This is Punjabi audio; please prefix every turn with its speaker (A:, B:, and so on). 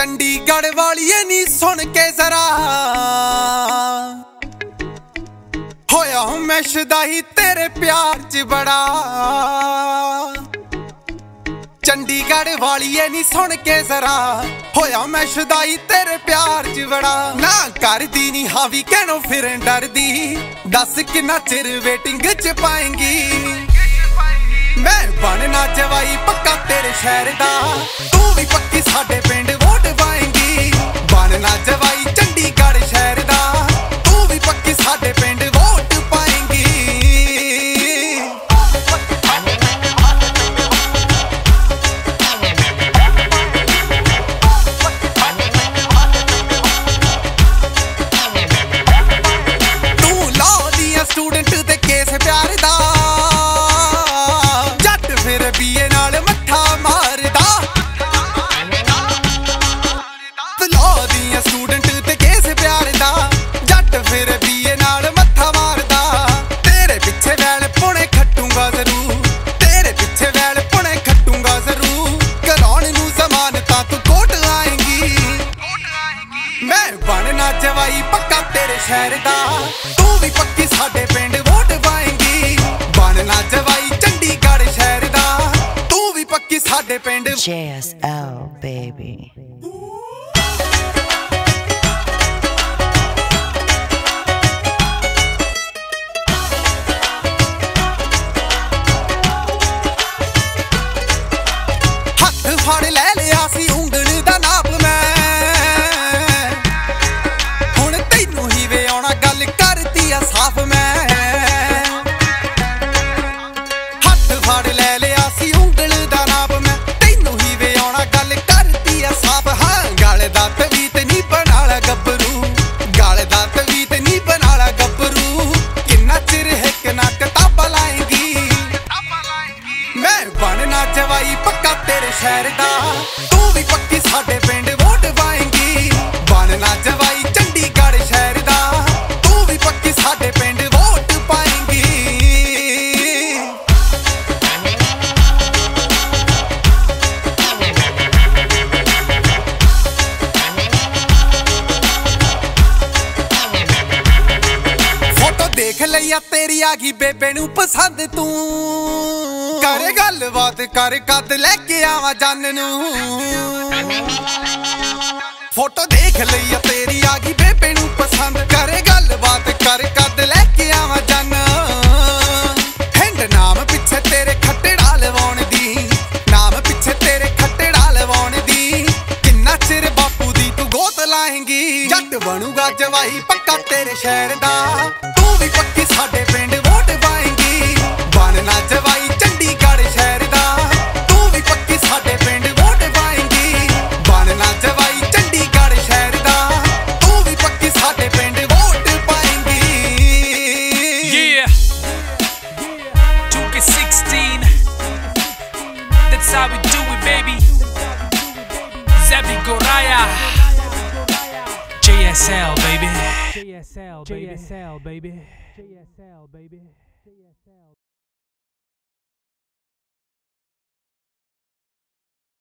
A: ਚੰਡੀਗੜ੍ਹ ਵਾਲੀਏ ਨੀ ਸੁਣ ਕੇ ਜ਼ਰਾ ਹੋਇਆ ਮੈਂ ਸ਼ਦਾਈ ਤੇਰੇ ਪਿਆਰ 'ਚ ਬੜਾ। ਚੰਡੀਗੜ੍ਹ ਵਾਲੀਏ ਨੀ ਸੁਣ ਕੇ ਜ਼ਰਾ ਹੋਇਆ ਮੈਂ ਸ਼ਦਾਈ ਤੇਰੇ ਪਿਆਰ 'ਚ ਬੜਾ। ਨਾ ਕਰਦੀ ਨੀ ਹਾਵੀ ਕਹਿਣੋਂ ਫਿਰਨ ਡਰਦੀ ਦੱਸ ਕਿੰਨਾ ਚਿਰ ਵੇਟਿੰਗ 'ਚ ਪਾਏਂਗੀ। ਮੈਂ ਬਣਨਾ ਜਵਾਈ ਪੱਕਾ ਤੇਰੇ ਸ਼ਹਿਰ ਦਾ ਤੂੰ ਵੀ ਪੱਕੀ ਸਾਡੇ ਪਿੰਡ ਵੋਟ ਪਾਏਂਗੀ। ਬਣਨਾ ਜਵਾਈ ਚੰਡੀਗੜ੍ਹ ਸ਼ਹਿਰ ਦਾ ਤੂੰ ਵੀ ਪੱਕੀ ਸਾਡੇ ਪਿੰਡ ਵੋਟ ਪਾਏਂਗੀ। ਤੂੰ ਲਾਅ ਦੀਆਂ ਸਟੂਡੈਂਟ ਤੇ ਕੇਸ ਪਿਆਰ ਦਾ ਬੀਏ ਨਾਲ ਮੱਥਾ ਮਾਰਦਾ। ਲਾਅ ਦੀਆਂ ਸਟੂਡੈਂਟ ਤੇ ਕੇਸ ਪਿਆਰ ਦਾ ਜੱਟ ਫਿਰ ਬੀਏ ਨਾਲ ਮੱਥਾ ਮਾਰਦਾ। ਤੇਰੇ ਪਿੱਛੇ ਵੈਲ ਪੁਣੇ ਖੱਟੂਗਾ ਜ਼ਰੂਰ ਤੇਰੇ ਪਿੱਛੇ ਵੈਲ ਪੁਣੇ ਖੱਟੂਗਾ ਜ਼ਰੂਰ। ਕਰਾਉਣ ਨੂੰ ਜ਼ਮਾਨਤਾਂ ਤੂੰ ਕੋਟ ਆਏਂਗੀ। ਮੈਂ ਬਣਨਾ ਜਵਾਈ ਪੱਕਾ ਤੇਰੇ ਸ਼ਹਿਰ ਦਾ ਤੂੰ ਵੀ ਪੱਕੀ ਸਾਡੇ ਪਿੰਡ ਵੋਟ ਪਾਏਂਗੀ। ਬਣਨਾ ਜਵਾਈ ਚੰਡੀਗੜ੍ਹ ਸ਼ਹਿਰ ਦਾ ਤੂੰ ਵੀ ਪੱਕੀ ਸਾਡੇ ਪਿੰਡ
B: JSL baby।
A: ਹੱਥ ਫੜ ਲੈ ਲਿਆ ਸੀ ਉਂਗਲ ਦਾ ਨਾਪ ਮੈਂ ਹੁਣ ਤੈਨੂੰ ਹੀ ਵੇ ਆਉਣਾ ਗੱਲ ਕਰਤੀ ਆ ਸਾਫ਼ ਮੈਂ। ਹੱਥ ਫੜ ਲੈ ਲਿਆ ਸੀ ਉਂਗਲ ਦਾ ਨਾਪ ਮੈਂ ਤੈਨੂੰ ਹੀ ਵੇ ਆਉਣਾ ਗੱਲ ਕਰਤੀ ਆ ਸਾਫ਼। ਹਾਂ ਗਲ ਦਾ ਤਵੀਤ ਨਹੀਂ ਬਣਾਲਾ ਗੱਭਰੂ ਗਲ ਦਾ ਤਵੀਤ ਨਹੀਂ ਬਣਾਲਾ ਗੱਭਰੂ। ਕਿੰਨਾ ਚਿਰ ਹਿੱਕ ਨਾ ਕਿਤਾਬਾਂ ਲਾਏਂਗੀ। ਮੈਂ ਬਣਨਾ ਜਵਾਈ ਪੱਕਾ ਤੇਰੇ ਸ਼ਹਿਰ ਦਾ ਤੂੰ ਵੀ ਪੱਕੀ ਸਾਡੇ ਪਿੰਡ ਵੋਟ ਪਾਏਂਗੀ। ਬਣਨਾ ਜਵਾਈ ਚੰਡੀਗੜ੍ਹ ਸ਼ਹਿਰ ਦਾ ਤੂੰ ਵੀ ਪੱਕੀ ਸਾਡੇ ਪਿੰਡ ਵੋਟ ਪਾਏਂਗੀ। ਫੋਟੋ ਦੇਖ ਲਈਆ ਤੇਰੀ ਆ ਗਈ ਬੇਬੇ ਨੂੰ ਪਸੰਦ ਤੂੰ ਕਰ ਗੱਲਬਾਤ ਕਰ ਕੱਦ ਲੈ ਕੇ ਆਵਾਂ ਜੰਨ ਨੂੰ। ਫੋਟੋ ਦੇਖ ਲਈਆ ਤੇਰੀ ਆ ਗਈ ਬੇਬੇ ਨੂੰ ਪਸੰਦ ਕਰ ਗੱਲਬਾਤ ਕਰ ਕੱਦ ਲੈ ਕੇ ਆਵਾਂ ਜੰਨ। ਹਿੰਡ ਨਾਮ ਪਿੱਛੇ ਤੇਰੇ ਖੱਟੜਾ ਲਵਾਉਣ ਦੀ ਨਾਮ ਪਿੱਛੇ ਤੇਰੇ ਖੱਟੜਾ ਲਵਾਉਣ ਦੀ। ਕਿੰਨਾ ਚਿਰ ਬਾਪੂ ਦੀ ਤੂੰ ਗੋਤ ਲਾਏਂਗੀ। ਜੱਟ ਬਣੂਗਾ ਜਵਾਈ ਪੱਕਾ ਤੇਰੇ ਸ਼ਹਿਰ ਦਾ ਤੂੰ ਵੀ ਪੱਕੀ ਸਾਡੇ ਪਿੰਡ ਵੋਟ ਪਾਏਂਗੀ। ਬਣਨਾ ਜਵਾਈ ਚੰਡੀਗੜ੍ਹ ਸ਼ਹਿਰ ਦਾ ਤੂੰ ਵੀ ਪੱਕੀ ਸਾਡੇ ਪਿੰਡ ਵੋਟ ਪਾਏਂਗੀ। ਬਣਨਾ ਜਵਾਈ ਚੰਡੀਗੜ੍ਹ ਸ਼ਹਿਰ ਦਾ ਤੂੰ ਵੀ ਪੱਕੀ ਸਾਡੇ ਪਿੰਡ ਵੋਟ ਪਾਏਂਗੀ।
C: Yeah 2K16 that's how we do it baby। Zebi Goraya JSL baby। JSL baby। JSL baby। JSL baby।